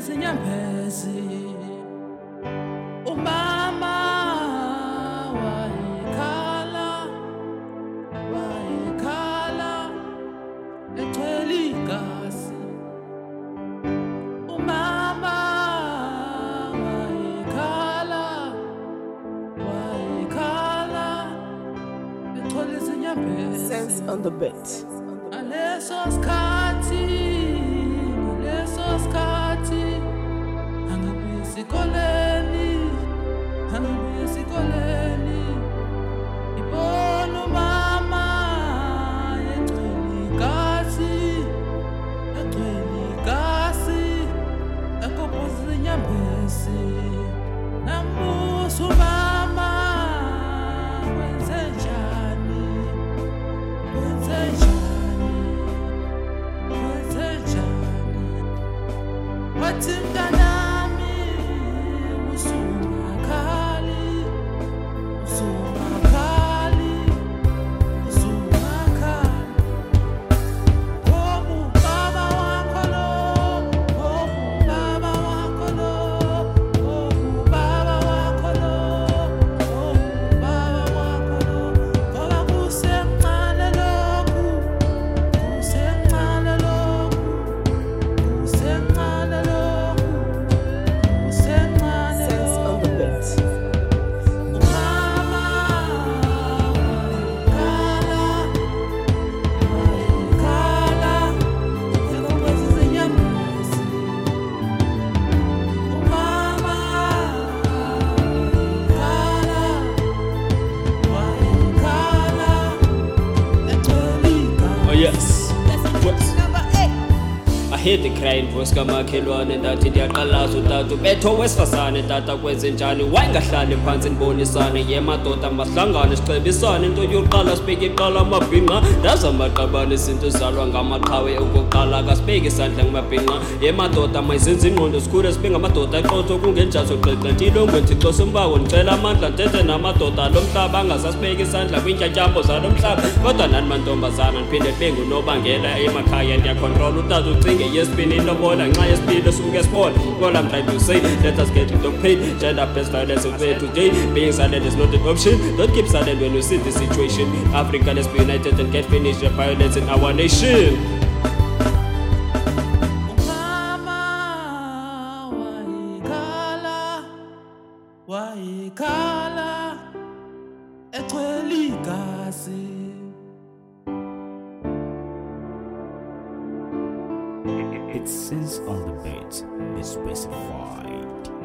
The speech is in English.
izinyembezi umama wayekhala egcwele igazi umama wayekhala egcwele izinyembezi Sense on the beat. Ngaleso sikhathi angabuye esikoleni ibona umama egcwele igazi ekophoza izinyembezi namusa umama wenzenjani wathi mntanami usungakhali ubaba wakho lo ngoba kusencane lokhu Sense on the beat. Oh yes. I hear the crying voice kamakhelwane ndathi ndiyaqalaza utata ubetho wesifazane tata kwenzenjani wayengahlali phansi nibonisane yemadoda mahlangane sicebisane into yokuqala sibeke iqala amabhinqa ndazamaqabane izinto zalwa ngamaqhawe okokuqala kasibeke isandla ngamabhinqa yemadoda mayizenze ingqondo sikhule sibe ngamadoda aqotho kungenjazo xexetile ongwenthixo sombako ndicela amandla ndithethe namadoda lo mhlaba angasasibeka isandla kwiintyatyambo zalo mhlaba kodwa nani mantombazana ndiphinde ndibe ngunobangela emakhaya ndiyakhontrola utata ucinge yesibini ilobola nxa yesibili suke sibona all I'm trying to say let us get rid of pain gender-based violence today being silent is not an option don't keep silent when you see the situation Africa, let's be united and get finished the violence in our nation. Wayekhala egcwele igazi It's Sense on the beat. Be specified.